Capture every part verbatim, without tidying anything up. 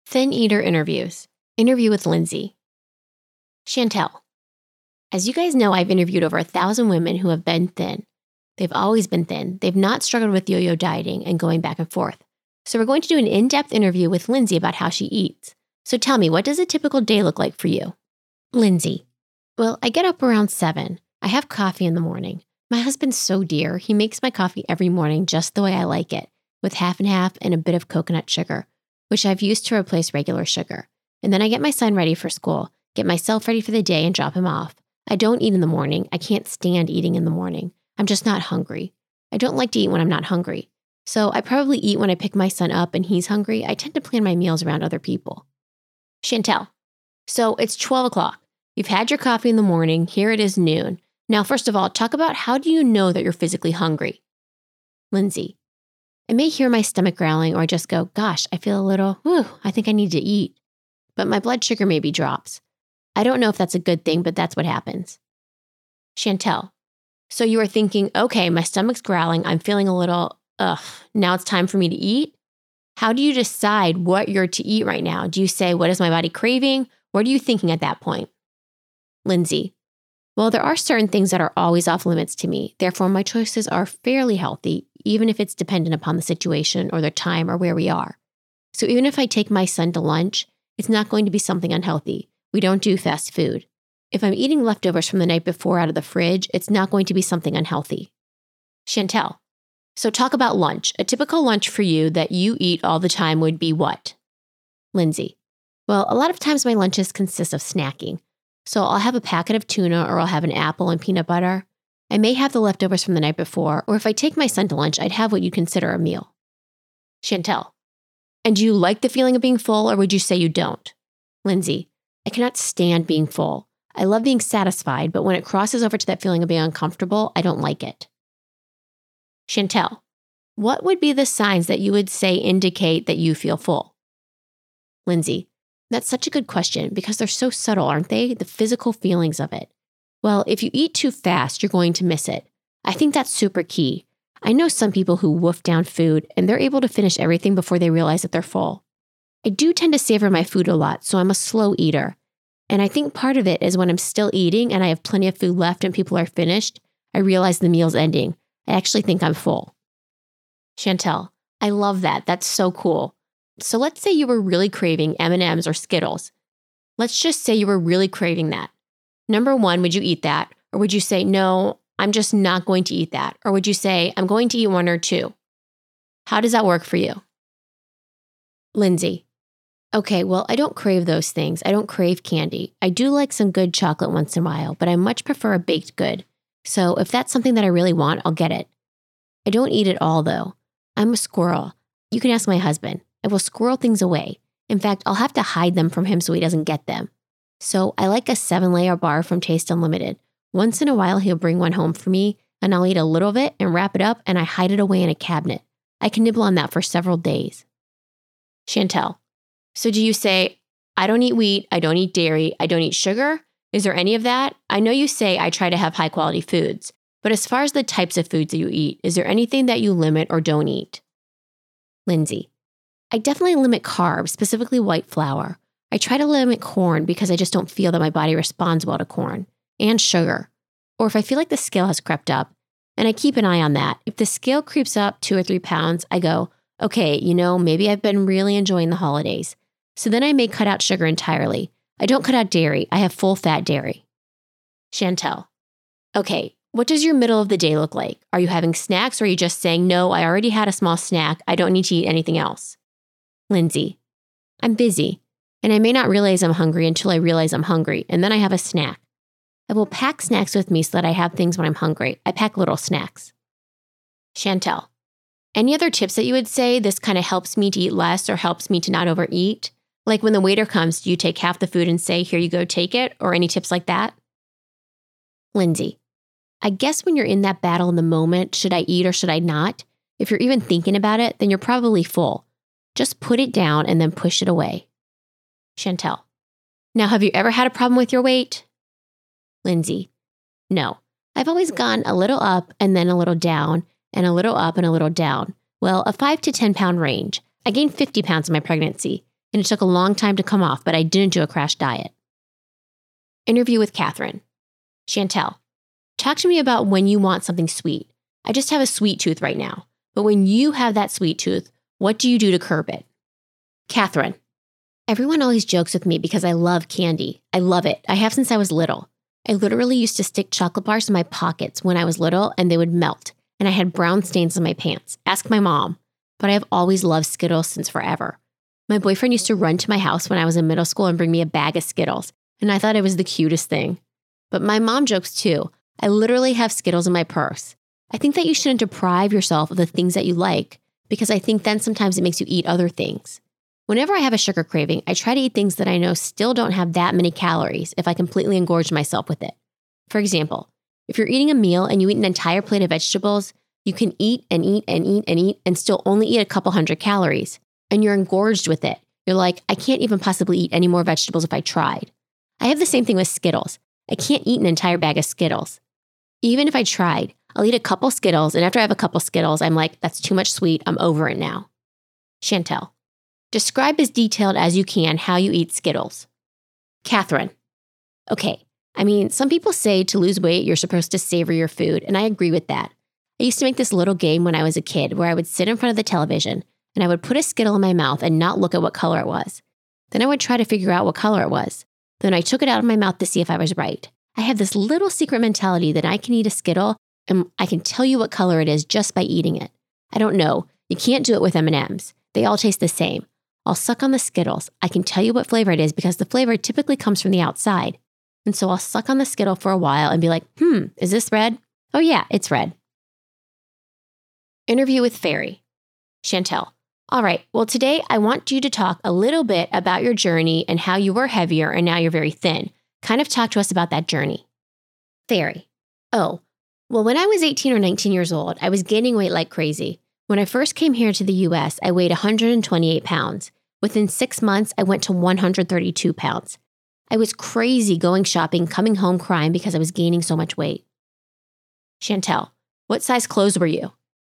Thin Eater Interviews. Interview with Lindsay. Chantel. As you guys know, I've interviewed over a thousand women who have been thin. They've always been thin. They've not struggled with yo-yo dieting and going back and forth. So we're going to do an in-depth interview with Lindsay about how she eats. So tell me, what does a typical day look like for you? Lindsay. Well, I get up around seven. I have coffee in the morning. My husband's so dear. He makes my coffee every morning just the way I like it, with half and half and a bit of coconut sugar, which I've used to replace regular sugar. And then I get my son ready for school, get myself ready for the day and drop him off. I don't eat in the morning. I can't stand eating in the morning. I'm just not hungry. I don't like to eat when I'm not hungry. So I probably eat when I pick my son up and he's hungry. I tend to plan my meals around other people. Chantel. So it's twelve o'clock. You've had your coffee in the morning. Here it is noon. Now, first of all, talk about how do you know that you're physically hungry? Lindsay. I may hear my stomach growling or I just go, gosh, I feel a little, whew, I think I need to eat. But my blood sugar maybe drops. I don't know if that's a good thing, but that's what happens. Chantel. So you are thinking, okay, my stomach's growling. I'm feeling a little, ugh, now it's time for me to eat. How do you decide what you're to eat right now? Do you say, what is my body craving? What are you thinking at that point? Lindsay. Well, there are certain things that are always off limits to me. Therefore, my choices are fairly healthy, even if it's dependent upon the situation or the time or where we are. So even if I take my son to lunch, it's not going to be something unhealthy. We don't do fast food. If I'm eating leftovers from the night before out of the fridge, it's not going to be something unhealthy. Chantel. So talk about lunch. A typical lunch for you that you eat all the time would be what? Lindsay. Well, a lot of times my lunches consist of snacking. So I'll have a packet of tuna or I'll have an apple and peanut butter. I may have the leftovers from the night before, or if I take my son to lunch, I'd have what you consider a meal. Chantel. And do you like the feeling of being full, or would you say you don't? Lindsay. I cannot stand being full. I love being satisfied, but when it crosses over to that feeling of being uncomfortable, I don't like it. Chantel. What would be the signs that you would say indicate that you feel full? Lindsay. That's such a good question because they're so subtle, aren't they? The physical feelings of it. Well, if you eat too fast, you're going to miss it. I think that's super key. I know some people who wolf down food and they're able to finish everything before they realize that they're full. I do tend to savor my food a lot, so I'm a slow eater. And I think part of it is when I'm still eating and I have plenty of food left and people are finished, I realize the meal's ending. I actually think I'm full. Chantel, I love that. That's so cool. So let's say you were really craving M and M's or Skittles. Let's just say you were really craving that. Number one, would you eat that? Or would you say, no, I'm just not going to eat that? Or would you say, I'm going to eat one or two? How does that work for you? Lindsay. Okay, well, I don't crave those things. I don't crave candy. I do like some good chocolate once in a while, but I much prefer a baked good. So if that's something that I really want, I'll get it. I don't eat it all, though. I'm a squirrel. You can ask my husband. I will squirrel things away. In fact, I'll have to hide them from him so he doesn't get them. So I like a seven-layer bar from Taste Unlimited. Once in a while, he'll bring one home for me, and I'll eat a little of it and wrap it up, and I hide it away in a cabinet. I can nibble on that for several days. Chantel. So do you say, I don't eat wheat, I don't eat dairy, I don't eat sugar? Is there any of that? I know you say I try to have high-quality foods, but as far as the types of foods that you eat, is there anything that you limit or don't eat? Lindsay. I definitely limit carbs, specifically white flour. I try to limit corn because I just don't feel that my body responds well to corn, and sugar. Or if I feel like the scale has crept up, and I keep an eye on that. If the scale creeps up two or three pounds, I go, okay, you know, maybe I've been really enjoying the holidays. So then I may cut out sugar entirely. I don't cut out dairy. I have full-fat dairy. Chantel. Okay, what does your middle of the day look like? Are you having snacks or are you just saying, no, I already had a small snack. I don't need to eat anything else? Lindsay. I'm busy, and I may not realize I'm hungry until I realize I'm hungry, and then I have a snack. I will pack snacks with me so that I have things when I'm hungry. I pack little snacks. Chantel. Any other tips that you would say this kind of helps me to eat less or helps me to not overeat? Like when the waiter comes, do you take half the food and say, here you go, take it? Or any tips like that? Lindsay. I guess when you're in that battle in the moment, should I eat or should I not? If you're even thinking about it, then you're probably full. Just put it down and then push it away. Chantel. Now, have you ever had a problem with your weight? Lindsay. No. I've always gone a little up and then a little down and a little up and a little down. Well, a five to ten pound range. I gained fifty pounds in my pregnancy. and it took a long time to come off, but I didn't do a crash diet. Interview with Catherine. Chantel, talk to me about when you want something sweet. I just have a sweet tooth right now, but when you have that sweet tooth, what do you do to curb it? Catherine, everyone always jokes with me because I love candy. I love it. I have since I was little. I literally used to stick chocolate bars in my pockets when I was little and they would melt, and I had brown stains on my pants. Ask my mom. But I have always loved Skittles since forever. My boyfriend used to run to my house when I was in middle school and bring me a bag of Skittles, and I thought it was the cutest thing. But my mom jokes too. I literally have Skittles in my purse. I think that you shouldn't deprive yourself of the things that you like, because I think then sometimes it makes you eat other things. Whenever I have a sugar craving, I try to eat things that I know still don't have that many calories if I completely engorge myself with it. For example, if you're eating a meal and you eat an entire plate of vegetables, you can eat and eat and eat and eat and still only eat a couple hundred calories. And you're engorged with it. You're like, I can't even possibly eat any more vegetables if I tried. I have the same thing with Skittles. I can't eat an entire bag of Skittles. Even if I tried, I'll eat a couple Skittles, and after I have a couple Skittles, I'm like, that's too much sweet. I'm over it now. Chantel, describe as detailed as you can how you eat Skittles. Catherine, okay. I mean, some people say to lose weight, you're supposed to savor your food, and I agree with that. I used to make this little game when I was a kid where I would sit in front of the television and I would put a Skittle in my mouth and not look at what color it was. Then I would try to figure out what color it was. Then I took it out of my mouth to see if I was right. I have this little secret mentality that I can eat a Skittle and I can tell you what color it is just by eating it. I don't know. You can't do it with M and M's. They all taste the same. I'll suck on the Skittles. I can tell you what flavor it is because the flavor typically comes from the outside. And so I'll suck on the Skittle for a while and be like, hmm, is this red? Oh yeah, it's red. Interview with Fairy. Chantel. All right, well, today I want you to talk a little bit about your journey and how you were heavier and now you're very thin. Kind of talk to us about that journey. Fairy. Oh, well, when I was eighteen or nineteen years old, I was gaining weight like crazy. When I first came here to the U S, I weighed one hundred twenty-eight pounds. Within six months, I went to one hundred thirty-two pounds. I was crazy going shopping, coming home crying because I was gaining so much weight. Chantel. What size clothes were you?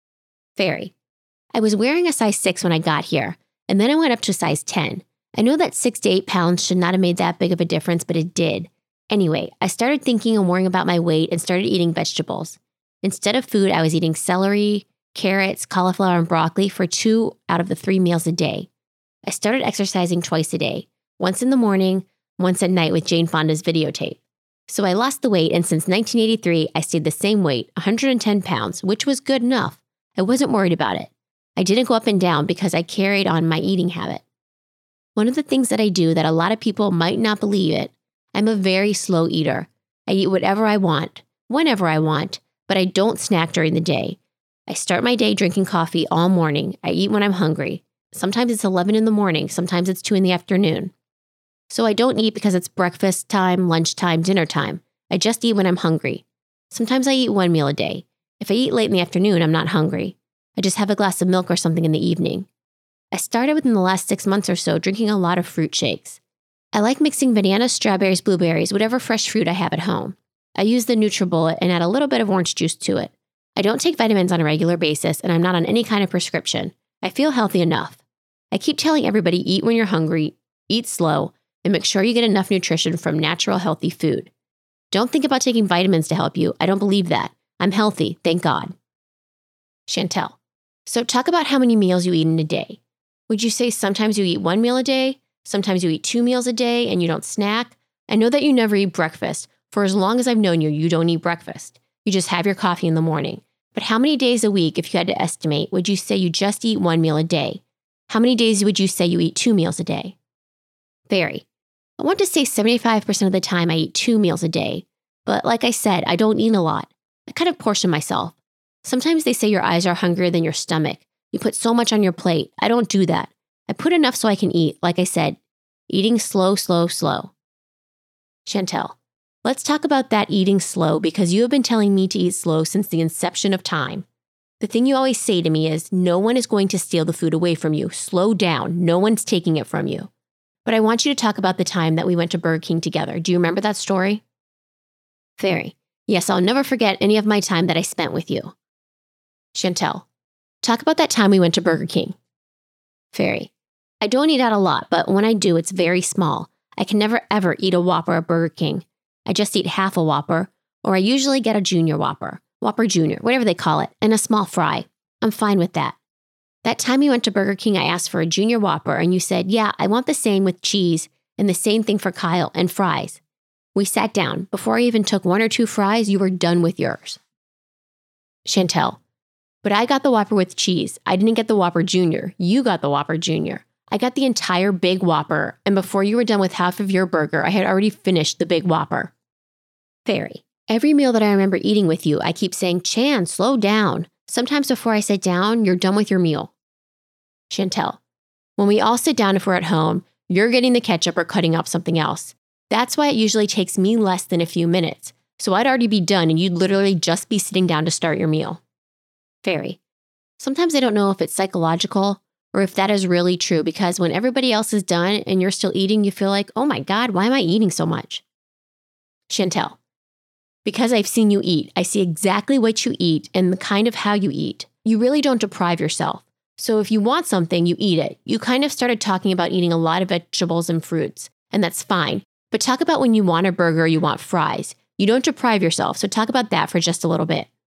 Fairy. I was wearing a size six when I got here, and then I went up to size ten. I know that six to eight pounds should not have made that big of a difference, but it did. Anyway, I started thinking and worrying about my weight and started eating vegetables. Instead of food, I was eating celery, carrots, cauliflower, and broccoli for two out of the three meals a day. I started exercising twice a day, once in the morning, once at night with Jane Fonda's videotape. So I lost the weight, and since nineteen eighty-three, I stayed the same weight, one hundred ten pounds, which was good enough. I wasn't worried about it. I didn't go up and down because I carried on my eating habit. One of the things that I do that a lot of people might not believe it, I'm a very slow eater. I eat whatever I want, whenever I want, but I don't snack during the day. I start my day drinking coffee all morning. I eat when I'm hungry. Sometimes it's eleven in the morning, sometimes it's two in the afternoon. So I don't eat because it's breakfast time, lunchtime, dinner time. I just eat when I'm hungry. Sometimes I eat one meal a day. If I eat late in the afternoon, I'm not hungry. I just have a glass of milk or something in the evening. I started within the last six months or so drinking a lot of fruit shakes. I like mixing bananas, strawberries, blueberries, whatever fresh fruit I have at home. I use the NutriBullet and add a little bit of orange juice to it. I don't take vitamins on a regular basis, and I'm not on any kind of prescription. I feel healthy enough. I keep telling everybody, eat when you're hungry, eat slow, and make sure you get enough nutrition from natural, healthy food. Don't think about taking vitamins to help you. I don't believe that. I'm healthy, thank God. Chantel. So talk about how many meals you eat in a day. Would you say sometimes you eat one meal a day? Sometimes you eat two meals a day and you don't snack? I know that you never eat breakfast. For as long as I've known you, you don't eat breakfast. You just have your coffee in the morning. But how many days a week, if you had to estimate, would you say you just eat one meal a day? How many days would you say you eat two meals a day? Fairy. I want to say seventy-five percent of the time I eat two meals a day. But like I said, I don't eat a lot. I kind of portion myself. Sometimes they say your eyes are hungrier than your stomach. You put so much on your plate. I don't do that. I put enough so I can eat. Like I said, eating slow, slow, slow. Chantel. Let's talk about that eating slow because you have been telling me to eat slow since the inception of time. The thing you always say to me is, no one is going to steal the food away from you. Slow down. No one's taking it from you. But I want you to talk about the time that we went to Burger King together. Do you remember that story? Fairy. Yes, I'll never forget any of my time that I spent with you. Chantel. Talk about that time we went to Burger King. Fairy. I don't eat out a lot, but when I do, it's very small. I can never ever eat a Whopper at Burger King. I just eat half a Whopper, or I usually get a Junior Whopper, Whopper Junior, whatever they call it, and a small fry. I'm fine with that. That time you went to Burger King, I asked for a Junior Whopper, and you said, yeah, I want the same with cheese, and the same thing for Kyle, and fries. We sat down. Before I even took one or two fries, you were done with yours. Chantel, but I got the Whopper with cheese. I didn't get the Whopper Junior. You got the Whopper Junior. I got the entire big Whopper, and before you were done with half of your burger, I had already finished the big Whopper. Fairy, every meal that I remember eating with you, I keep saying, Chan, slow down. Sometimes before I sit down, you're done with your meal. Chantel, when we all sit down if we're at home, you're getting the ketchup or cutting up something else. That's why it usually takes me less than a few minutes. So I'd already be done and you'd literally just be sitting down to start your meal. Fairy, sometimes I don't know if it's psychological or if that is really true because when everybody else is done and you're still eating, you feel like, oh my God, why am I eating so much? Chantel, because I've seen you eat, I see exactly what you eat and the kind of how you eat. You really don't deprive yourself. So if you want something, you eat it. You kind of started talking about eating a lot of vegetables and fruits, and that's fine. But talk about when you want a burger or you want fries. You don't deprive yourself, so talk about that for just a little bit.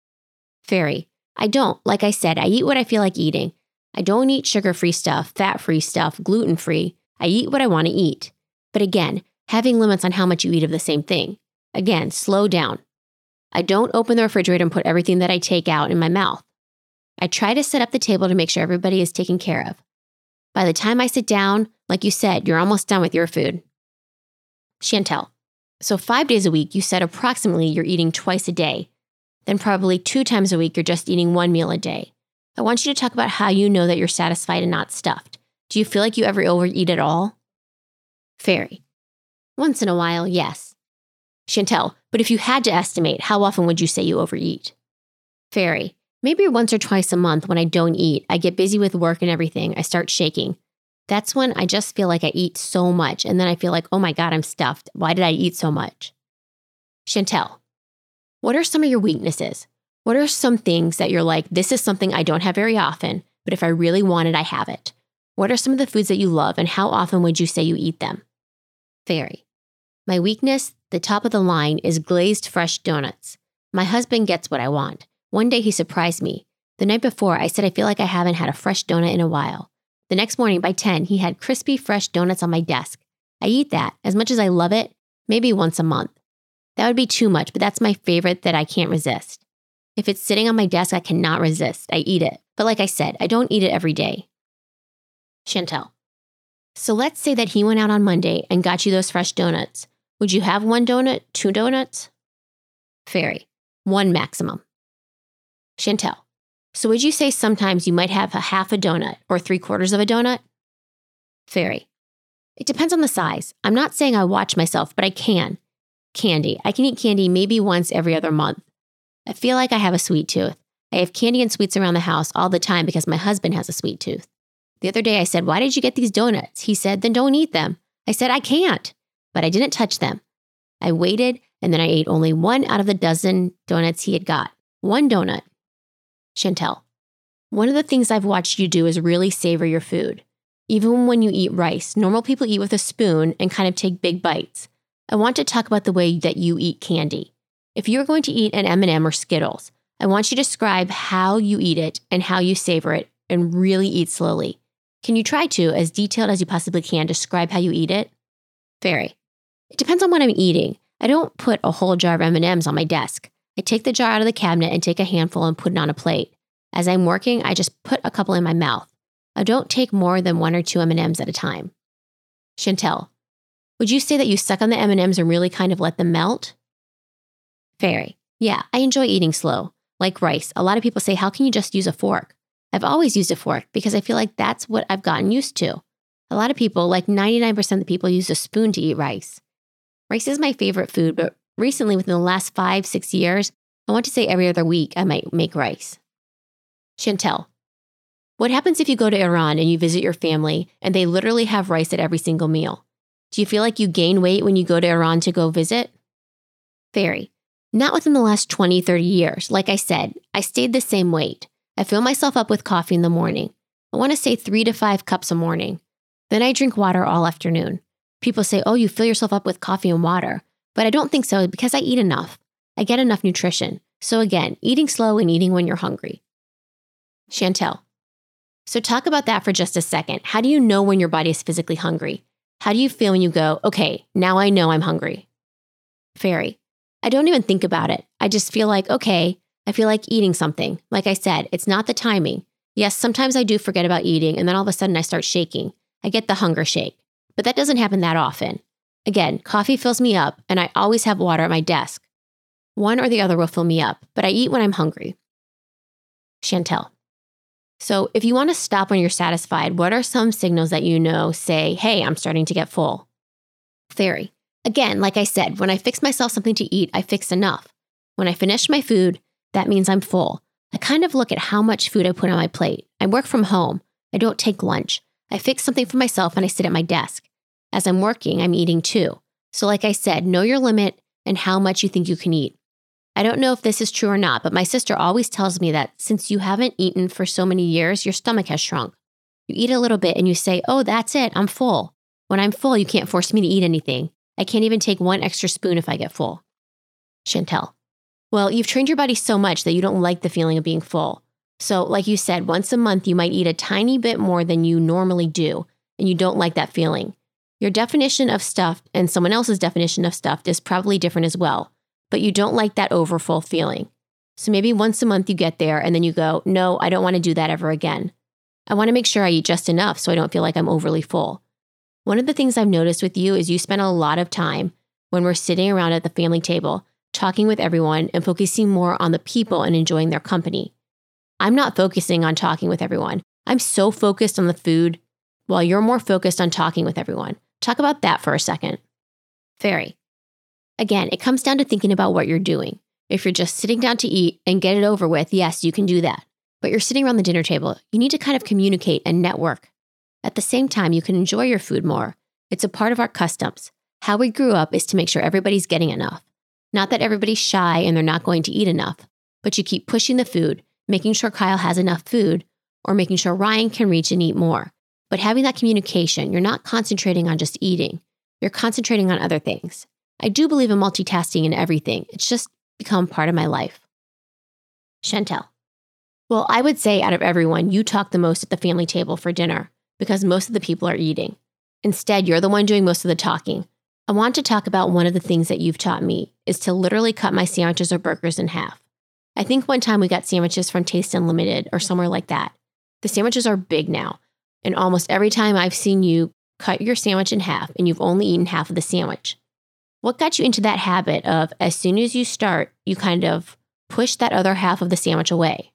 Fairy, I don't. Like I said, I eat what I feel like eating. I don't eat sugar-free stuff, fat-free stuff, gluten-free. I eat what I want to eat. But again, having limits on how much you eat of the same thing. Again, slow down. I don't open the refrigerator and put everything that I take out in my mouth. I try to set up the table to make sure everybody is taken care of. By the time I sit down, like you said, you're almost done with your food. Chantel, so five days a week, you said approximately you're eating twice a day. Then probably two times a week, you're just eating one meal a day. I want you to talk about how you know that you're satisfied and not stuffed. Do you feel like you ever overeat at all? Fairy, once in a while, yes. Chantel, but if you had to estimate, how often would you say you overeat? Fairy, maybe once or twice a month when I don't eat. I get busy with work and everything. I start shaking. That's when I just feel like I eat so much, and then I feel like, oh my God, I'm stuffed. Why did I eat so much? Chantel, what are some of your weaknesses? What are some things that you're like, this is something I don't have very often, but if I really want it, I have it? What are some of the foods that you love, and how often would you say you eat them? Fairy, my weakness, the top of the line, is glazed fresh donuts. My husband gets what I want. One day he surprised me. The night before, I said I feel like I haven't had a fresh donut in a while. The next morning by ten, he had crispy, fresh donuts on my desk. I eat that, as much as I love it, maybe once a month. That would be too much, but that's my favorite that I can't resist. If it's sitting on my desk, I cannot resist. I eat it. But like I said, I don't eat it every day. Chantel, so let's say that he went out on Monday and got you those fresh donuts. Would you have one donut, two donuts? Fairy, one maximum. Chantel, so would you say sometimes you might have a half a donut or three quarters of a donut? Fairy, it depends on the size. I'm not saying I watch myself, but I can. Candy, I can eat candy maybe once every other month. I feel like I have a sweet tooth. I have candy and sweets around the house all the time because my husband has a sweet tooth. The other day I said, why did you get these donuts? He said, then don't eat them. I said, I can't, but I didn't touch them. I waited and then I ate only one out of the dozen donuts he had got. One donut. Chantel, one of the things I've watched you do is really savor your food. Even when you eat rice, normal people eat with a spoon and kind of take big bites. I want to talk about the way that you eat candy. If you're going to eat an M and M or Skittles, I want you to describe how you eat it and how you savor it and really eat slowly. Can you try to, as detailed as you possibly can, describe how you eat it? Fairy, it depends on what I'm eating. I don't put a whole jar of M and M's on my desk. I take the jar out of the cabinet and take a handful and put it on a plate. As I'm working, I just put a couple in my mouth. I don't take more than one or two M and M's at a time. Chantel, would you say that you suck on the M and M's and really kind of let them melt? Fairy, yeah, I enjoy eating slow. Like rice, a lot of people say, how can you just use a fork? I've always used a fork because I feel like that's what I've gotten used to. A lot of people, like ninety-nine percent of the people, use a spoon to eat rice. Rice is my favorite food, but recently, within the last five, six years, I want to say every other week I might make rice. Chantel, what happens if you go to Iran and you visit your family and they literally have rice at every single meal? Do you feel like you gain weight when you go to Iran to go visit? Fairy, not within the last twenty, thirty years. Like I said, I stayed the same weight. I fill myself up with coffee in the morning. I want to say three to five cups a morning. Then I drink water all afternoon. People say, oh, you fill yourself up with coffee and water. But I don't think so because I eat enough. I get enough nutrition. So again, eating slow and eating when you're hungry. Chantel. So talk about that for just a second. How do you know when your body is physically hungry? How do you feel when you go, okay, now I know I'm hungry? Fairy. I don't even think about it. I just feel like, okay, I feel like eating something. Like I said, it's not the timing. Yes, sometimes I do forget about eating and then all of a sudden I start shaking. I get the hunger shake, but that doesn't happen that often. Again, coffee fills me up and I always have water at my desk. One or the other will fill me up, but I eat when I'm hungry. Chantel. So if you want to stop when you're satisfied, what are some signals that you know say, hey, I'm starting to get full? Fairy. Again, like I said, when I fix myself something to eat, I fix enough. When I finish my food, that means I'm full. I kind of look at how much food I put on my plate. I work from home. I don't take lunch. I fix something for myself and I sit at my desk. As I'm working, I'm eating too. So like I said, know your limit and how much you think you can eat. I don't know if this is true or not, but my sister always tells me that since you haven't eaten for so many years, your stomach has shrunk. You eat a little bit and you say, oh, that's it, I'm full. When I'm full, you can't force me to eat anything. I can't even take one extra spoon if I get full. Chantel. Well, you've trained your body so much that you don't like the feeling of being full. So like you said, once a month, you might eat a tiny bit more than you normally do, and you don't like that feeling. Your definition of stuffed and someone else's definition of stuffed is probably different as well, but you don't like that overfull feeling. So maybe once a month you get there and then you go, no, I don't want to do that ever again. I want to make sure I eat just enough so I don't feel like I'm overly full. One of the things I've noticed with you is you spend a lot of time when we're sitting around at the family table, talking with everyone and focusing more on the people and enjoying their company. I'm not focusing on talking with everyone. I'm so focused on the food while you're more focused on talking with everyone. Talk about that for a second. Fairy. Again, it comes down to thinking about what you're doing. If you're just sitting down to eat and get it over with, yes, you can do that. But you're sitting around the dinner table, you need to kind of communicate and network. At the same time, you can enjoy your food more. It's a part of our customs. How we grew up is to make sure everybody's getting enough. Not that everybody's shy and they're not going to eat enough, but you keep pushing the food, making sure Kyle has enough food, or making sure Ryan can reach and eat more. But having that communication, you're not concentrating on just eating. You're concentrating on other things. I do believe in multitasking in everything. It's just become part of my life. Chantel. Well, I would say out of everyone, you talk the most at the family table for dinner because most of the people are eating. Instead, you're the one doing most of the talking. I want to talk about one of the things that you've taught me is to literally cut my sandwiches or burgers in half. I think one time we got sandwiches from Taste Unlimited or somewhere like that. The sandwiches are big now. And almost every time I've seen you cut your sandwich in half and you've only eaten half of the sandwich. What got you into that habit of as soon as you start, you kind of push that other half of the sandwich away?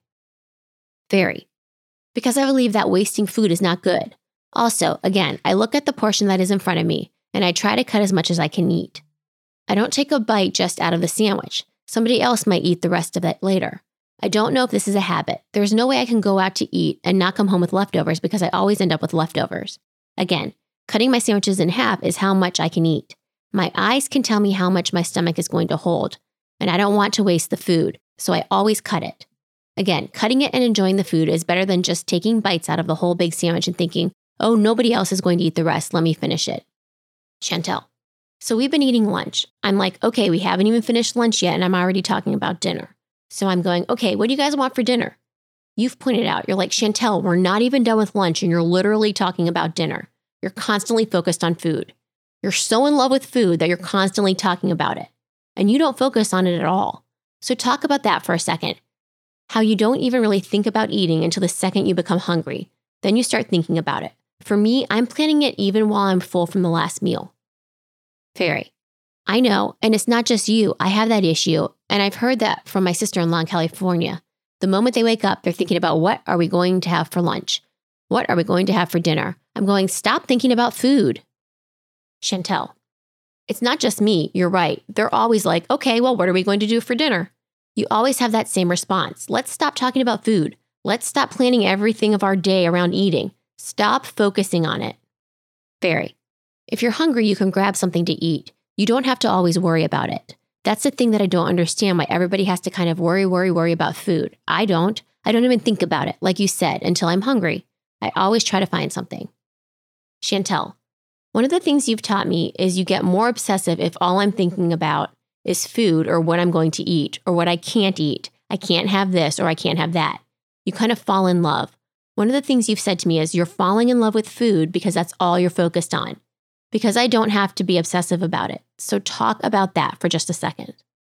Fairy. Because I believe that wasting food is not good. Also, again, I look at the portion that is in front of me and I try to cut as much as I can eat. I don't take a bite just out of the sandwich. Somebody else might eat the rest of it later. I don't know if this is a habit. There's no way I can go out to eat and not come home with leftovers because I always end up with leftovers. Again, cutting my sandwiches in half is how much I can eat. My eyes can tell me how much my stomach is going to hold, and I don't want to waste the food, so I always cut it. Again, cutting it and enjoying the food is better than just taking bites out of the whole big sandwich and thinking, oh, nobody else is going to eat the rest, let me finish it. Chantel. So we've been eating lunch. I'm like, okay, we haven't even finished lunch yet, and I'm already talking about dinner. So I'm going, okay, what do you guys want for dinner? You've pointed out, you're like, Chantel, we're not even done with lunch, and you're literally talking about dinner. You're constantly focused on food. You're so in love with food that you're constantly talking about it, and you don't focus on it at all. So talk about that for a second. How you don't even really think about eating until the second you become hungry. Then you start thinking about it. For me, I'm planning it even while I'm full from the last meal. Fairy. I know, and it's not just you. I have that issue, and I've heard that from my sister-in-law in California. The moment they wake up, they're thinking about what are we going to have for lunch? What are we going to have for dinner? I'm going, stop thinking about food. Chantel. It's not just me. You're right. They're always like, okay, well, what are we going to do for dinner? You always have that same response. Let's stop talking about food. Let's stop planning everything of our day around eating. Stop focusing on it. Fairy. If you're hungry, you can grab something to eat. You don't have to always worry about it. That's the thing that I don't understand, why everybody has to kind of worry, worry, worry about food. I don't. I don't even think about it, like you said, until I'm hungry. I always try to find something. Chantel, one of the things you've taught me is you get more obsessive if all I'm thinking about is food or what I'm going to eat or what I can't eat. I can't have this or I can't have that. You kind of fall in love. One of the things you've said to me is you're falling in love with food because that's all you're focused on. Because I don't have to be obsessive about it. So talk about that for just a second.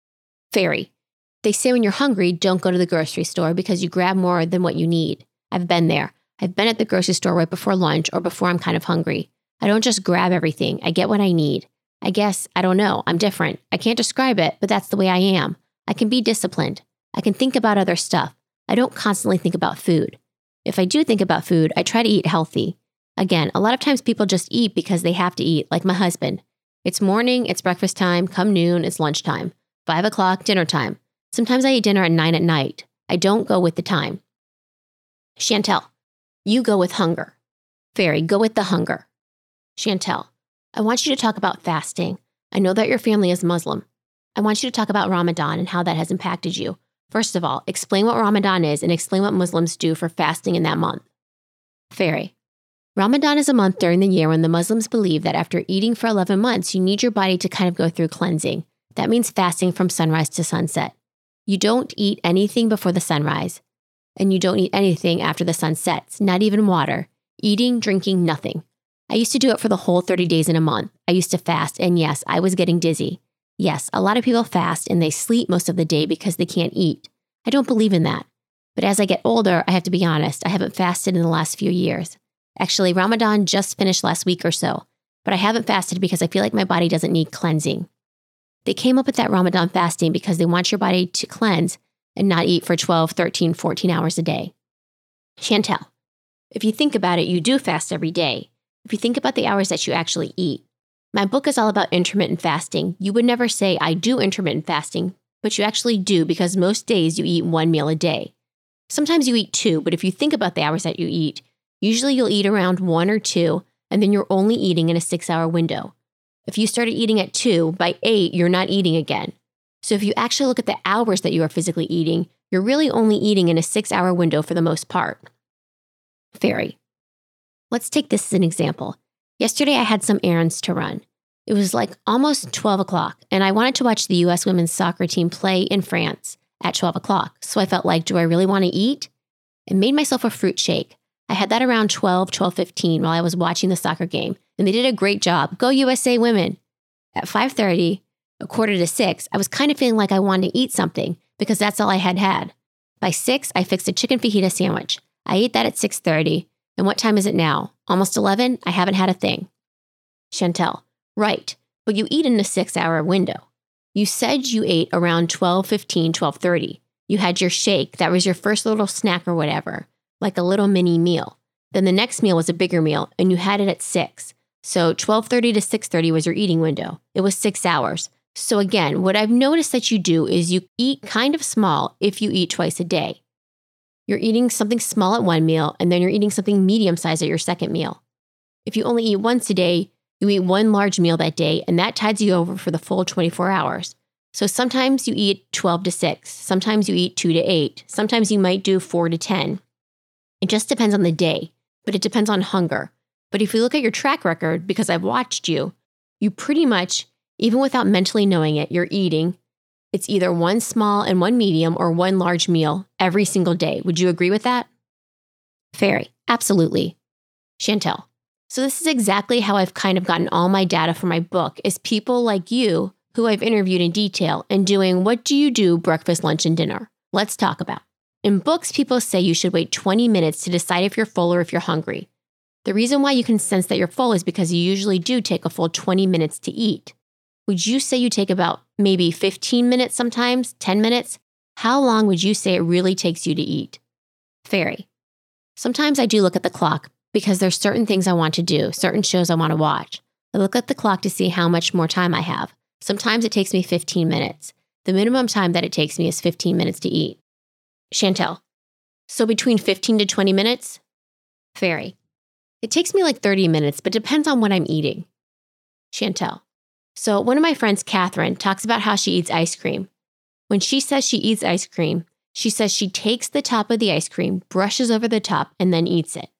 Fairy, they say when you're hungry, don't go to the grocery store because you grab more than what you need. I've been there. I've been at the grocery store right before lunch or before I'm kind of hungry. I don't just grab everything. I get what I need. I guess, I don't know, I'm different. I can't describe it, but that's the way I am. I can be disciplined. I can think about other stuff. I don't constantly think about food. If I do think about food, I try to eat healthy. Again, a lot of times people just eat because they have to eat, like my husband. It's morning, it's breakfast time, come noon, it's lunchtime. Five o'clock, dinner time. Sometimes I eat dinner at nine at night. I don't go with the time. Chantel, you go with hunger. Fairy, go with the hunger. Chantel, I want you to talk about fasting. I know that your family is Muslim. I want you to talk about Ramadan and how that has impacted you. First of all, explain what Ramadan is and explain what Muslims do for fasting in that month. Fairy, Ramadan is a month during the year when the Muslims believe that after eating for eleven months, you need your body to kind of go through cleansing. That means fasting from sunrise to sunset. You don't eat anything before the sunrise, and you don't eat anything after the sun sets, not even water. Eating, drinking, nothing. I used to do it for the whole thirty days in a month. I used to fast, and yes, I was getting dizzy. Yes, a lot of people fast and they sleep most of the day because they can't eat. I don't believe in that. But as I get older, I have to be honest, I haven't fasted in the last few years. Actually, Ramadan just finished last week or so, but I haven't fasted because I feel like my body doesn't need cleansing. They came up with that Ramadan fasting because they want your body to cleanse and not eat for twelve, thirteen, fourteen hours a day. Chantel, if you think about it, you do fast every day. If you think about the hours that you actually eat. My book is all about intermittent fasting. You would never say, I do intermittent fasting, but you actually do because most days you eat one meal a day. Sometimes you eat two, but if you think about the hours that you eat, usually you'll eat around one or two, and then you're only eating in a six-hour window. If you started eating at two, by eight, you're not eating again. So if you actually look at the hours that you are physically eating, you're really only eating in a six-hour window for the most part. Fairy, let's take this as an example. Yesterday, I had some errands to run. It was like almost twelve o'clock, and I wanted to watch the U S women's soccer team play in France at twelve o'clock. So I felt like, do I really want to eat? I made myself a fruit shake. I had that around twelve, twelve fifteen while I was watching the soccer game, and they did a great job. Go U S A women! At five thirty, a quarter to six, I was kind of feeling like I wanted to eat something because that's all I had had. By six, I fixed a chicken fajita sandwich. I ate that at six thirty. And what time is it now? Almost eleven? I haven't had a thing. Chantel, right, but you eat in a six-hour window. You said you ate around twelve fifteen, twelve thirty. You had your shake. That was your first little snack or whatever, like a little mini meal. Then the next meal was a bigger meal, and you had it at six. So twelve thirty to six thirty was your eating window. It was six hours. So again, what I've noticed that you do is you eat kind of small if you eat twice a day. You're eating something small at one meal, and then you're eating something medium-sized at your second meal. If you only eat once a day, you eat one large meal that day, and that tides you over for the full twenty-four hours. So sometimes you eat twelve to six, sometimes you eat two to eight, sometimes you might do four to ten. It just depends on the day, but it depends on hunger. But if you look at your track record, because I've watched you, you pretty much, even without mentally knowing it, you're eating. It's either one small and one medium or one large meal every single day. Would you agree with that? Fairy, absolutely. Chantel, so this is exactly how I've kind of gotten all my data for my book, is people like you who I've interviewed in detail and doing what do you do breakfast, lunch, and dinner. Let's talk about. In books, people say you should wait twenty minutes to decide if you're full or if you're hungry. The reason why you can sense that you're full is because you usually do take a full twenty minutes to eat. Would you say you take about maybe fifteen minutes sometimes, ten minutes? How long would you say it really takes you to eat? Fairy, sometimes I do look at the clock because there's certain things I want to do, certain shows I want to watch. I look at the clock to see how much more time I have. Sometimes it takes me fifteen minutes. The minimum time that it takes me is fifteen minutes to eat. Chantel, so between fifteen to twenty minutes? Fairy, it takes me like thirty minutes, but depends on what I'm eating. Chantel, so one of my friends, Catherine, talks about how she eats ice cream. When she says she eats ice cream, she says she takes the top of the ice cream, brushes over the top, and then eats it.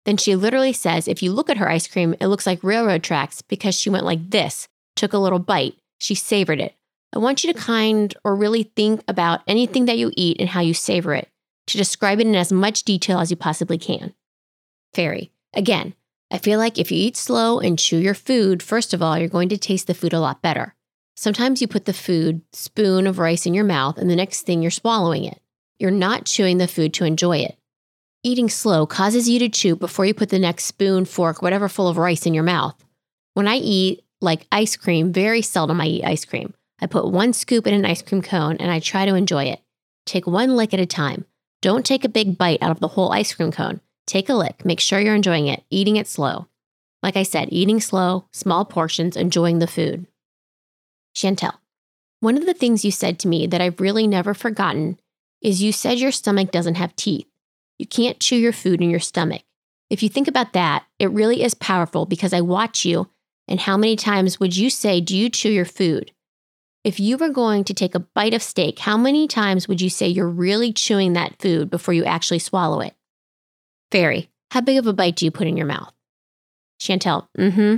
Then she literally says if you look at her ice cream, it looks like railroad tracks because she went like this, took a little bite, she savored it. I want you to kind or really think about anything that you eat and how you savor it, to describe it in as much detail as you possibly can. Fairy, again, I feel like if you eat slow and chew your food, first of all, you're going to taste the food a lot better. Sometimes you put the food, spoon of rice in your mouth, and the next thing you're swallowing it. You're not chewing the food to enjoy it. Eating slow causes you to chew before you put the next spoon, fork, whatever full of rice in your mouth. When I eat, like ice cream, very seldom I eat ice cream. I put one scoop in an ice cream cone and I try to enjoy it. Take one lick at a time. Don't take a big bite out of the whole ice cream cone. Take a lick, make sure you're enjoying it, eating it slow. Like I said, eating slow, small portions, enjoying the food. Chantel, one of the things you said to me that I've really never forgotten is you said your stomach doesn't have teeth. You can't chew your food in your stomach. If you think about that, it really is powerful because I watch you, and how many times would you say, do you chew your food? If you were going to take a bite of steak, how many times would you say you're really chewing that food before you actually swallow it? Fairy, how big of a bite do you put in your mouth? Chantel, mm-hmm.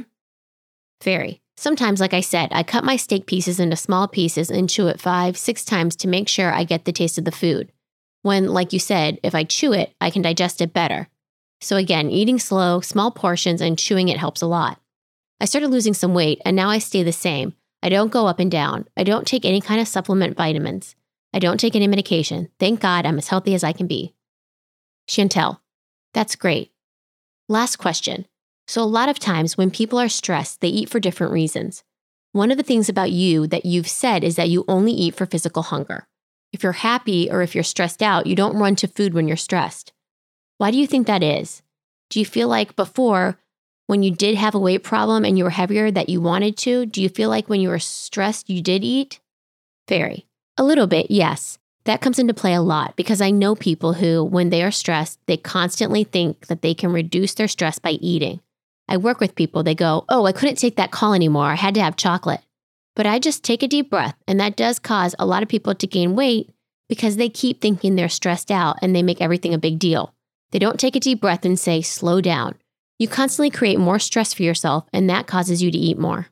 Fairy, sometimes, like I said, I cut my steak pieces into small pieces and chew it five, six times to make sure I get the taste of the food. When, like you said, if I chew it, I can digest it better. So again, eating slow, small portions, and chewing it helps a lot. I started losing some weight, and now I stay the same. I don't go up and down. I don't take any kind of supplement vitamins. I don't take any medication. Thank God I'm as healthy as I can be. Chantel, that's great. Last question. So a lot of times when people are stressed, they eat for different reasons. One of the things about you that you've said is that you only eat for physical hunger. If you're happy or if you're stressed out, you don't run to food when you're stressed. Why do you think that is? Do you feel like before, when you did have a weight problem and you were heavier that you wanted to, do you feel like when you were stressed, you did eat? Fairy, a little bit, yes. That comes into play a lot because I know people who, when they are stressed, they constantly think that they can reduce their stress by eating. I work with people, they go, oh, I couldn't take that call anymore. I had to have chocolate. But I just take a deep breath, and that does cause a lot of people to gain weight because they keep thinking they're stressed out and they make everything a big deal. They don't take a deep breath and say, slow down. You constantly create more stress for yourself, and that causes you to eat more.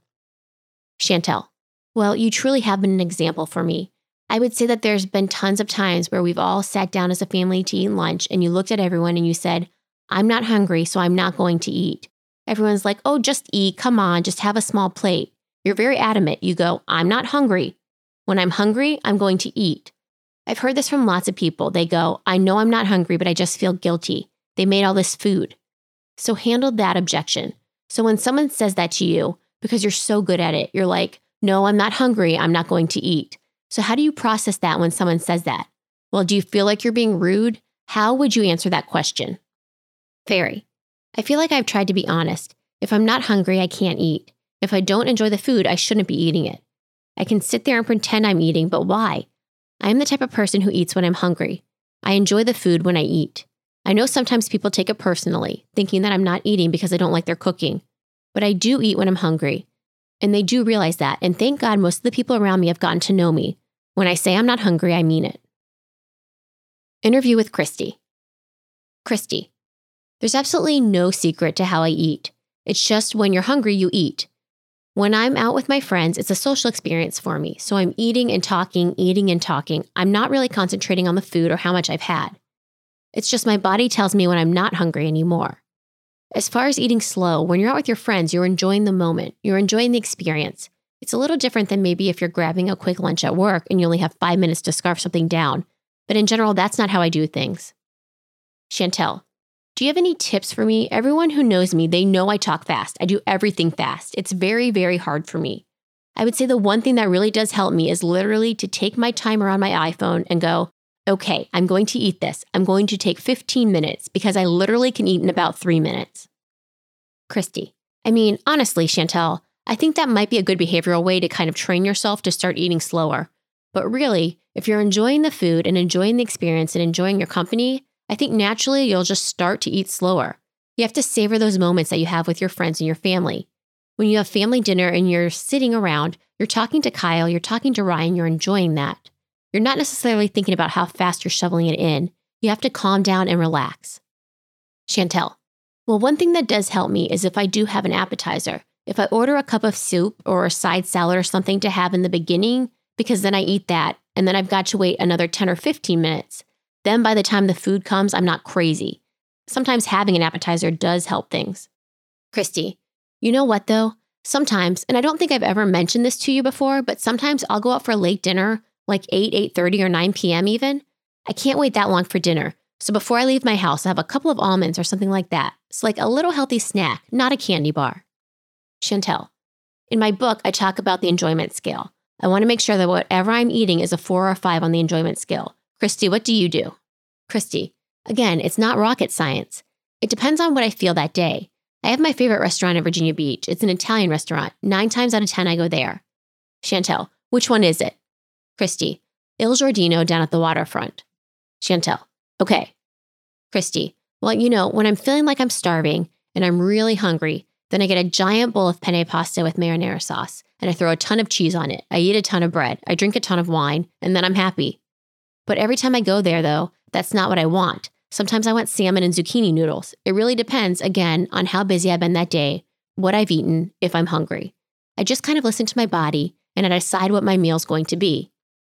Chantel, well, you truly have been an example for me. I would say that there's been tons of times where we've all sat down as a family to eat lunch and you looked at everyone and you said, I'm not hungry, so I'm not going to eat. Everyone's like, oh, just eat. Come on, just have a small plate. You're very adamant. You go, I'm not hungry. When I'm hungry, I'm going to eat. I've heard this from lots of people. They go, I know I'm not hungry, but I just feel guilty. They made all this food. So handle that objection. So when someone says that to you, because you're so good at it, you're like, no, I'm not hungry. I'm not going to eat. So how do you process that when someone says that? Well, do you feel like you're being rude? How would you answer that question? Fairy, I feel like I've tried to be honest. If I'm not hungry, I can't eat. If I don't enjoy the food, I shouldn't be eating it. I can sit there and pretend I'm eating, but why? I am the type of person who eats when I'm hungry. I enjoy the food when I eat. I know sometimes people take it personally, thinking that I'm not eating because I don't like their cooking. But I do eat when I'm hungry. And they do realize that. And thank God most of the people around me have gotten to know me. When I say I'm not hungry, I mean it. Interview with Christy. Christy, there's absolutely no secret to how I eat. It's just when you're hungry, you eat. When I'm out with my friends, it's a social experience for me. So I'm eating and talking, eating and talking. I'm not really concentrating on the food or how much I've had. It's just my body tells me when I'm not hungry anymore. As far as eating slow, when you're out with your friends, you're enjoying the moment. You're enjoying the experience. It's a little different than maybe if you're grabbing a quick lunch at work and you only have five minutes to scarf something down. But in general, that's not how I do things. Chantel, do you have any tips for me? Everyone who knows me, they know I talk fast. I do everything fast. It's very, very hard for me. I would say the one thing that really does help me is literally to take my timer on my iPhone and go, okay, I'm going to eat this. I'm going to take fifteen minutes because I literally can eat in about three minutes. Christy, I mean, honestly, Chantel, I think that might be a good behavioral way to kind of train yourself to start eating slower. But really, if you're enjoying the food and enjoying the experience and enjoying your company, I think naturally you'll just start to eat slower. You have to savor those moments that you have with your friends and your family. When you have family dinner and you're sitting around, you're talking to Kyle, you're talking to Ryan, you're enjoying that. You're not necessarily thinking about how fast you're shoveling it in. You have to calm down and relax. Chantel, Well, one thing that does help me is if I do have an appetizer. If I order a cup of soup or a side salad or something to have in the beginning, because then I eat that, and then I've got to wait another ten or fifteen minutes. Then by the time the food comes, I'm not crazy. Sometimes having an appetizer does help things. Christy, you know what though? Sometimes, and I don't think I've ever mentioned this to you before, but sometimes I'll go out for a late dinner, like eight, eight thirty, or nine p.m. even. I can't wait that long for dinner. So before I leave my house, I have a couple of almonds or something like that. It's like a little healthy snack, not a candy bar. Chantel, in my book, I talk about the enjoyment scale. I want to make sure that whatever I'm eating is a four or a five on the enjoyment scale. Christy, what do you do? Christy, again, it's not rocket science. It depends on what I feel that day. I have my favorite restaurant in Virginia Beach. It's an Italian restaurant. Nine times out of ten, I go there. Chantel, which one is it? Christy, Il Giardino down at the waterfront. Chantel, okay. Christy, well, you know, when I'm feeling like I'm starving and I'm really hungry, then I get a giant bowl of penne pasta with marinara sauce, and I throw a ton of cheese on it. I eat a ton of bread. I drink a ton of wine, and then I'm happy. But every time I go there, though, that's not what I want. Sometimes I want salmon and zucchini noodles. It really depends, again, on how busy I've been that day, what I've eaten, if I'm hungry. I just kind of listen to my body, and I decide what my meal's going to be.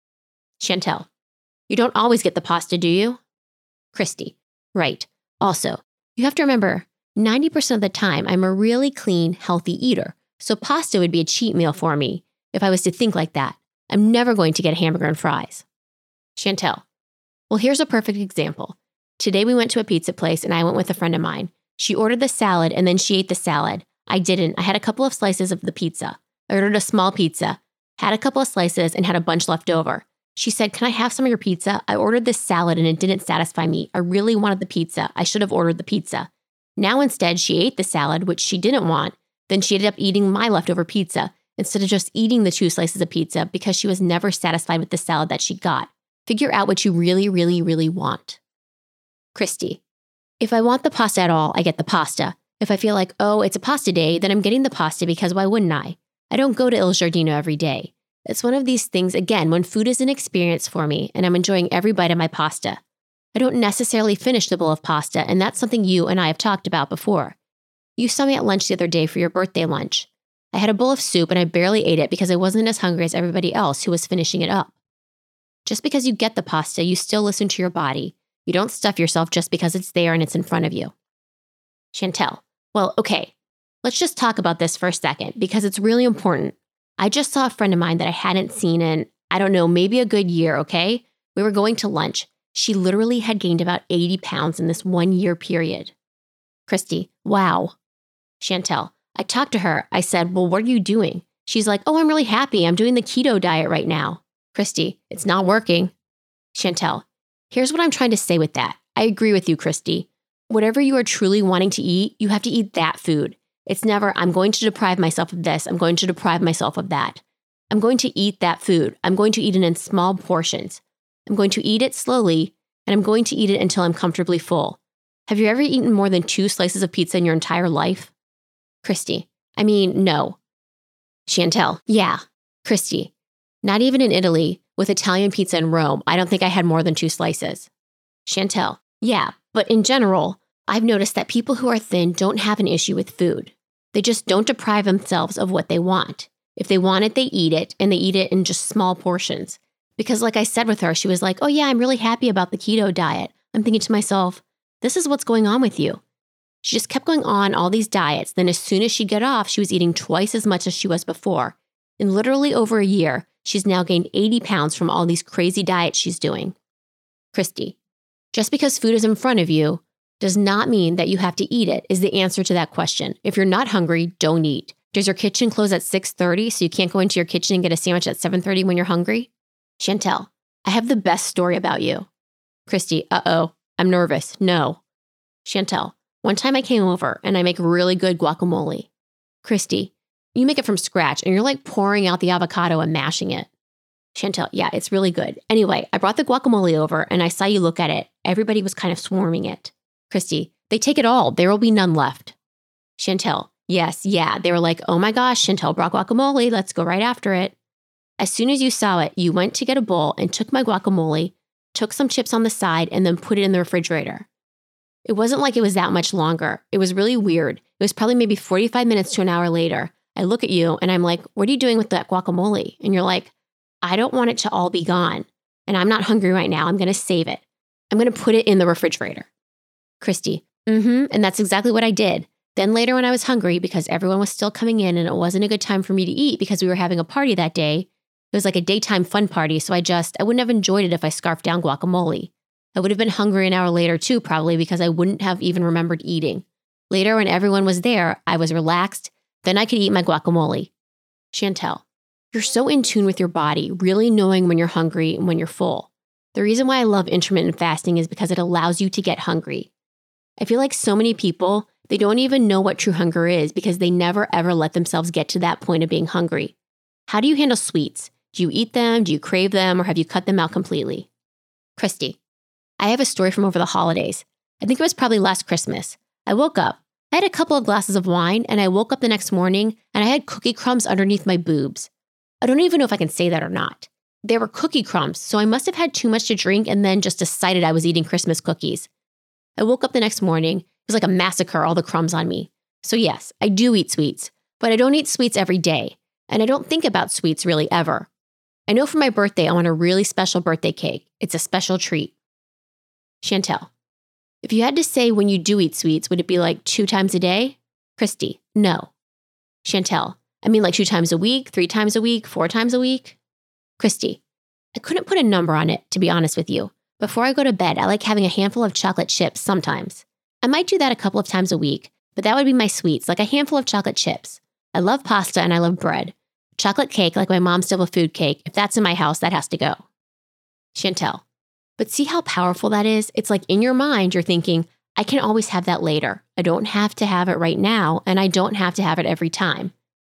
Chantel, you don't always get the pasta, do you? Christy, right. Also, you have to remember, ninety percent of the time, I'm a really clean, healthy eater, so pasta would be a cheat meal for me if I was to think like that. I'm never going to get a hamburger and fries. Chantel, well, here's a perfect example. Today we went to a pizza place and I went with a friend of mine. She ordered the salad and then she ate the salad. I didn't. I had a couple of slices of the pizza. I ordered a small pizza, had a couple of slices, and had a bunch left over. She said, can I have some of your pizza? I ordered this salad and it didn't satisfy me. I really wanted the pizza. I should have ordered the pizza. Now instead, she ate the salad, which she didn't want. Then she ended up eating my leftover pizza instead of just eating the two slices of pizza because she was never satisfied with the salad that she got. Figure out what you really, really, really want. Christy, if I want the pasta at all, I get the pasta. If I feel like, oh, it's a pasta day, then I'm getting the pasta because why wouldn't I? I don't go to Il Giardino every day. It's one of these things, again, when food is an experience for me and I'm enjoying every bite of my pasta. I don't necessarily finish the bowl of pasta, and that's something you and I have talked about before. You saw me at lunch the other day for your birthday lunch. I had a bowl of soup and I barely ate it because I wasn't as hungry as everybody else who was finishing it up. Just because you get the pasta, you still listen to your body. You don't stuff yourself just because it's there and it's in front of you. Chantel, well, okay, let's just talk about this for a second because it's really important. I just saw a friend of mine that I hadn't seen in, I don't know, maybe a good year, okay? We were going to lunch. She literally had gained about eighty pounds in this one year period. Christy, wow. Chantel, I talked to her. I said, well, what are you doing? She's like, oh, I'm really happy. I'm doing the keto diet right now. Christy, it's not working. Chantel, here's what I'm trying to say with that. I agree with you, Christy. Whatever you are truly wanting to eat, you have to eat that food. It's never, I'm going to deprive myself of this. I'm going to deprive myself of that. I'm going to eat that food. I'm going to eat it in small portions. I'm going to eat it slowly, and I'm going to eat it until I'm comfortably full. Have you ever eaten more than two slices of pizza in your entire life? Christy, I mean, no. Chantel, yeah. Christy, not even in Italy, with Italian pizza in Rome, I don't think I had more than two slices. Chantel, yeah, but in general, I've noticed that people who are thin don't have an issue with food. They just don't deprive themselves of what they want. If they want it, they eat it, and they eat it in just small portions. Because like I said with her, she was like, oh yeah, I'm really happy about the keto diet. I'm thinking to myself, this is what's going on with you. She just kept going on all these diets. Then as soon as she'd get off, she was eating twice as much as she was before. In literally over a year, she's now gained eighty pounds from all these crazy diets she's doing. Christy, just because food is in front of you does not mean that you have to eat it is the answer to that question. If you're not hungry, don't eat. Does your kitchen close at six thirty so you can't go into your kitchen and get a sandwich at seven thirty when you're hungry? Chantel, I have the best story about you. Christy, uh-oh, I'm nervous. No. Chantel, one time I came over and I make really good guacamole. Christy, you make it from scratch and you're like pouring out the avocado and mashing it. Chantel, yeah, it's really good. Anyway, I brought the guacamole over and I saw you look at it. Everybody was kind of swarming it. Christy, they take it all. There will be none left. Chantel, yes, yeah. They were like, oh my gosh, Chantel brought guacamole. Let's go right after it. As soon as you saw it, you went to get a bowl and took my guacamole, took some chips on the side, and then put it in the refrigerator. It wasn't like it was that much longer. It was really weird. It was probably maybe forty-five minutes to an hour later. I look at you and I'm like, what are you doing with that guacamole? And you're like, I don't want it to all be gone. And I'm not hungry right now. I'm going to save it. I'm going to put it in the refrigerator. Christy, mm-hmm. And that's exactly what I did. Then later when I was hungry, because everyone was still coming in and it wasn't a good time for me to eat because we were having a party that day. It was like a daytime fun party. So I just, I wouldn't have enjoyed it if I scarfed down guacamole. I would have been hungry an hour later too, probably because I wouldn't have even remembered eating. Later when everyone was there, I was relaxed. Then I could eat my guacamole. Chantel, you're so in tune with your body, really knowing when you're hungry and when you're full. The reason why I love intermittent fasting is because it allows you to get hungry. I feel like so many people, they don't even know what true hunger is because they never ever let themselves get to that point of being hungry. How do you handle sweets? Do you eat them? Do you crave them? Or have you cut them out completely? Christy, I have a story from over the holidays. I think it was probably last Christmas. I woke up. I had a couple of glasses of wine and I woke up the next morning and I had cookie crumbs underneath my boobs. I don't even know if I can say that or not. They were cookie crumbs, so I must have had too much to drink and then just decided I was eating Christmas cookies. I woke up the next morning. It was like a massacre, all the crumbs on me. So yes, I do eat sweets, but I don't eat sweets every day. And I don't think about sweets really ever. I know for my birthday, I want a really special birthday cake. It's a special treat. Chantel, if you had to say when you do eat sweets, would it be like two times a day? Christy, no. Chantel, I mean like two times a week, three times a week, four times a week? Christy, I couldn't put a number on it, to be honest with you. Before I go to bed, I like having a handful of chocolate chips sometimes. I might do that a couple of times a week, but that would be my sweets, like a handful of chocolate chips. I love pasta and I love bread. Chocolate cake, like my mom's double food cake, if that's in my house, that has to go. Chantel, but see how powerful that is? It's like in your mind, you're thinking, I can always have that later. I don't have to have it right now, and I don't have to have it every time.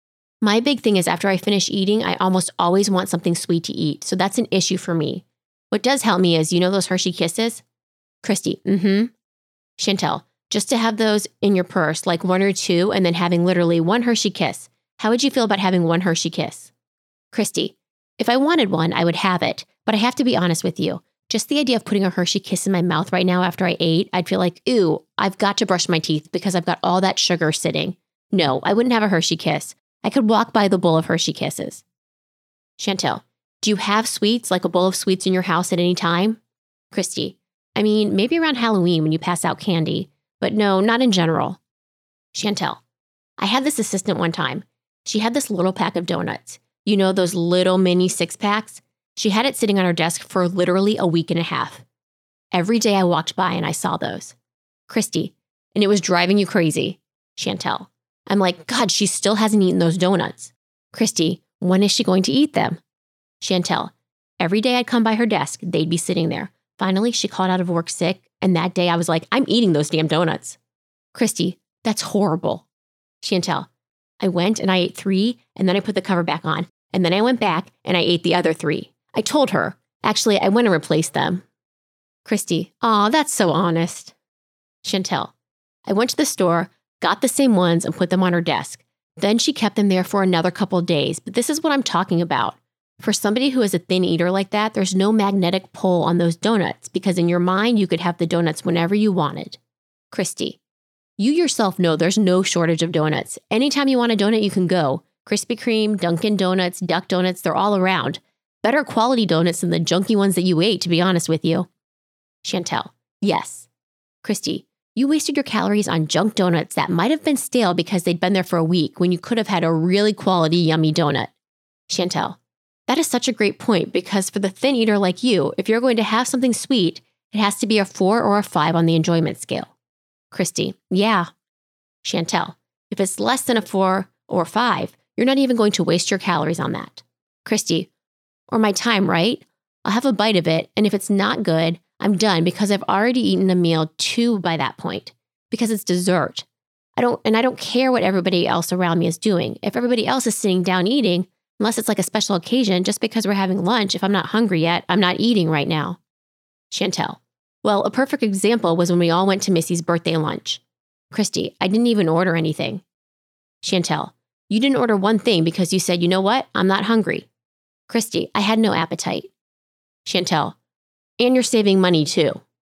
My big thing is after I finish eating, I almost always want something sweet to eat, so that's an issue for me. What does help me is, you know those Hershey Kisses? Christy, mm-hmm. Chantel, just to have those in your purse, like one or two, and then having literally one Hershey Kiss. How would you feel about having one Hershey Kiss? Christy, if I wanted one, I would have it, but I have to be honest with you. Just the idea of putting a Hershey Kiss in my mouth right now after I ate, I'd feel like, ew, I've got to brush my teeth because I've got all that sugar sitting. No, I wouldn't have a Hershey Kiss. I could walk by the bowl of Hershey Kisses. Chantel, do you have sweets, like a bowl of sweets in your house at any time? Christy, I mean, maybe around Halloween when you pass out candy, but no, not in general. Chantel, I had this assistant one time. She had this little pack of donuts. You know, those little mini six packs? She had it sitting on her desk for literally a week and a half. Every day I walked by and I saw those. Christy, and it was driving you crazy. Chantel, I'm like, God, she still hasn't eaten those donuts. Christy, when is she going to eat them? Chantel, every day I'd come by her desk, they'd be sitting there. Finally, she called out of work sick, and that day I was like, I'm eating those damn donuts. Christy, that's horrible. Chantel, I went and I ate three, and then I put the cover back on, and then I went back and I ate the other three. I told her. Actually, I went and replaced them. Christy, aw, that's so honest. Chantel, I went to the store, got the same ones, and put them on her desk. Then she kept them there for another couple of days, but this is what I'm talking about. For somebody who is a thin eater like that, there's no magnetic pull on those donuts because in your mind, you could have the donuts whenever you wanted. Christy, you yourself know there's no shortage of donuts. Anytime you want a donut, you can go. Krispy Kreme, Dunkin' Donuts, Duck Donuts, they're all around. Better quality donuts than the junky ones that you ate, to be honest with you. Chantel, yes. Christy, you wasted your calories on junk donuts that might have been stale because they'd been there for a week when you could have had a really quality, yummy donut. Chantel, that is such a great point because for the thin eater like you, if you're going to have something sweet, it has to be a four or a five on the enjoyment scale. Christy, yeah. Chantel, if it's less than a four or five, you're not even going to waste your calories on that. Christy, or my time, right? I'll have a bite of it, and if it's not good, I'm done because I've already eaten a meal two by that point because it's dessert. I don't, and I don't care what everybody else around me is doing. If everybody else is sitting down eating, unless it's like a special occasion, just because we're having lunch, if I'm not hungry yet, I'm not eating right now. Chantel, well, a perfect example was when we all went to Missy's birthday lunch. Christy, I didn't even order anything. Chantel, you didn't order one thing because you said, you know what? I'm not hungry. Christy, I had no appetite. Chantel, and you're saving money too.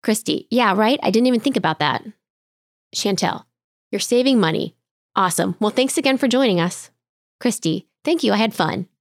Christy, yeah, right? I didn't even think about that. Chantel, you're saving money. Awesome. Well, thanks again for joining us. Christy, thank you. I had fun.